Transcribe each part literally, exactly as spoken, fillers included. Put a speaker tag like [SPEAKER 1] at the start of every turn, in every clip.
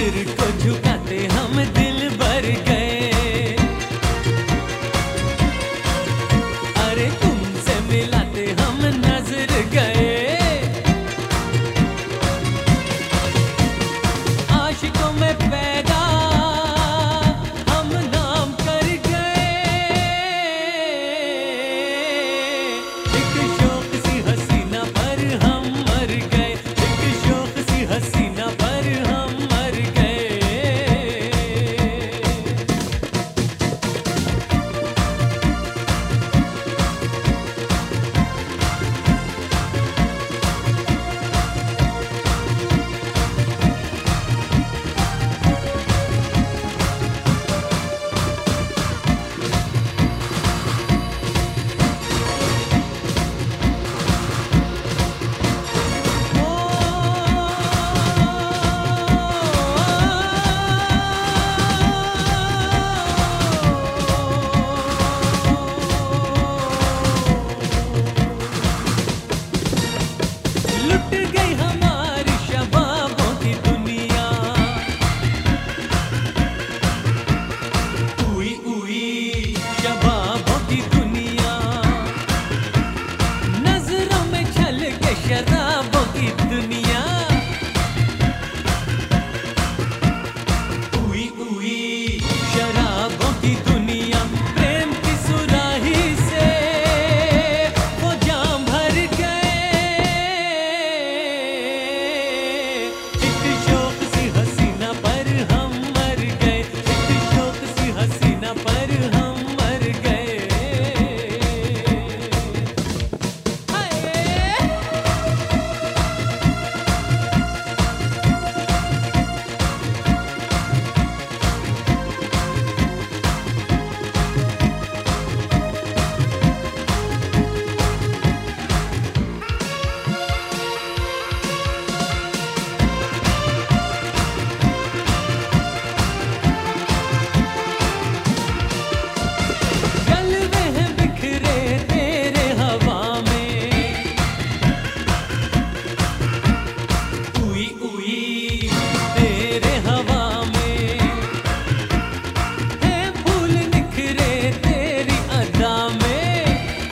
[SPEAKER 1] सिर को झुकाते हम दिल भर गए, अरे तुमसे मिलाते हम नजर गए। आशिकों में पैदा हम नाम कर गए, एक शौक सी हसीना पर हम मर गए, एक शौक सी हसीना पर हम मर गए। लुट गई हमारी शबाबों की दुनिया, उई उई शबाबों की दुनिया, नजरों में छल के शराबों की दुनिया, उई उई शराबों की दुनिया। प्रेम की सुराही से वो जाम भर गए, एक शौक सी हसीना पर हम मर गए, एक शौक सी हसीना पर हम मर गए। हाय जलवे हैं बिखरे तेरे हवा में, उई उई तेरे हवा में, है फूल निखरे तेरी अदा में,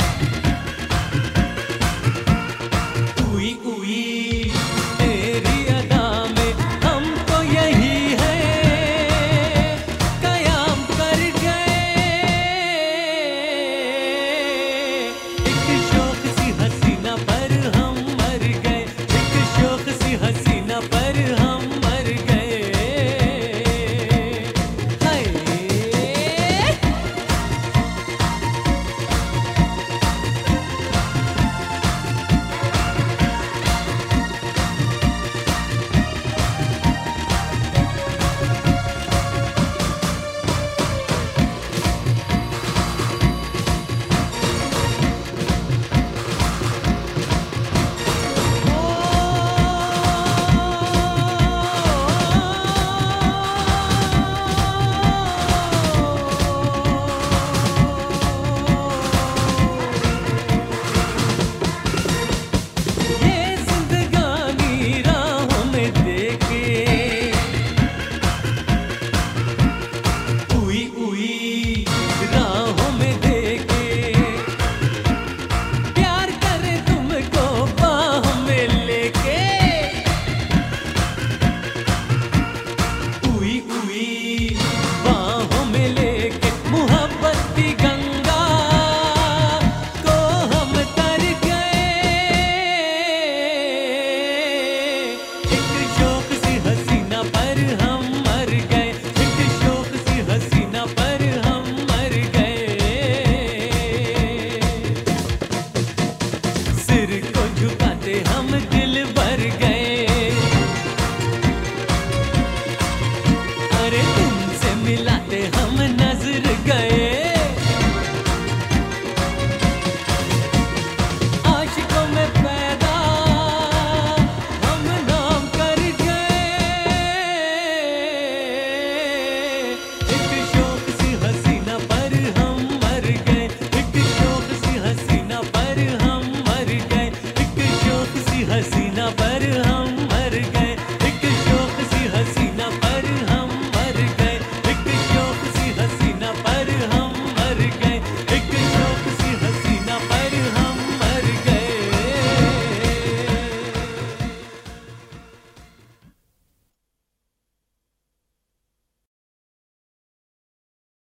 [SPEAKER 1] उई उई तेरी अदा में। हम तो यही है कयाम कर गए, एक शौक सी हसीना पर हम मर गए, एक शौक सी हसीना पर हम मर गए। हाय ये जिंदगानी राहों में देके, उई उई राहों में देके, प्यार करे तुमको बाहों में लेके, उई उई बाहों में लेके, मोहब्बत की गंगा को हम तर गए, एक शौक सी हसीना पर हम मर गए, एक शौक सी हसीना पर हम मर गए। सिर को झुकाते हम दिल भर गए, अरे